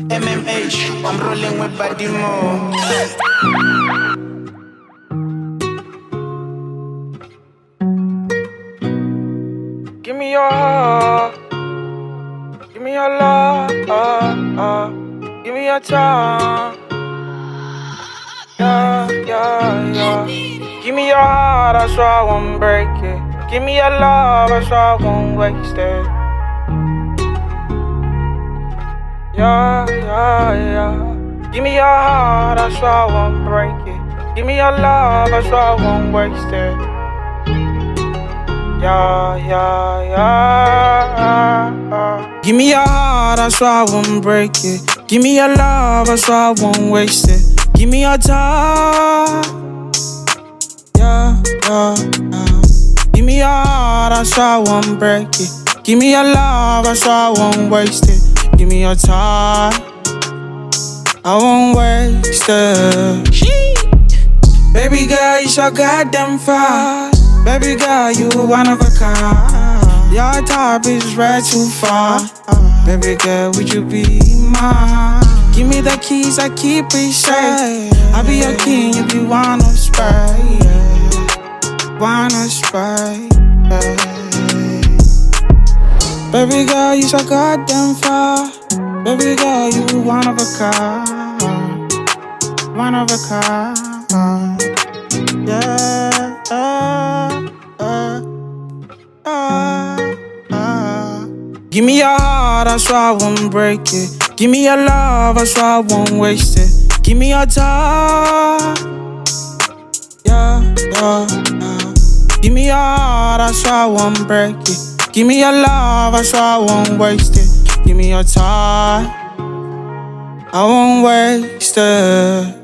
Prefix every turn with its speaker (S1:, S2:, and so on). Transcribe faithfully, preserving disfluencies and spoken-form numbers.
S1: M M H, I'm rolling with Body Mo.
S2: Give me your heart, give me your love, uh, uh, give me your time. Yeah, yeah, yeah. Give me your heart, I swear I won't break it. Give me your love, I swear I won't waste it. Yeah, yeah, yeah. Give me your heart, I swear I won't break it. Give me your love, I swear I won't waste it. Yeah, yeah, yeah. Give me your heart, I swear I won't break it. Give me your love, I swear I won't waste it. Give me your time. Yeah, yeah, yeah. Give me your heart, I swear I won't break it. Give me your love, I swear I won't waste it. Give me your time, I won't waste it. Sheesh. Baby girl, you so goddamn fine. Baby girl, you one of a kind. Your top is right too far. Baby girl, would you be mine? Give me the keys, I keep it safe. I be your king, you be one of spray. One of spray. Baby girl, you so goddamn far. Baby girl, you one of a kind. One of a kind. Yeah, uh, uh, uh, uh. Give me your heart, I swear I won't break it. Give me your love, I swear I won't waste it. Give me your time. Yeah, yeah, yeah. Give me your heart, I swear I won't break it. Give me your love, I swear I won't waste it. Give me your time, I won't waste it.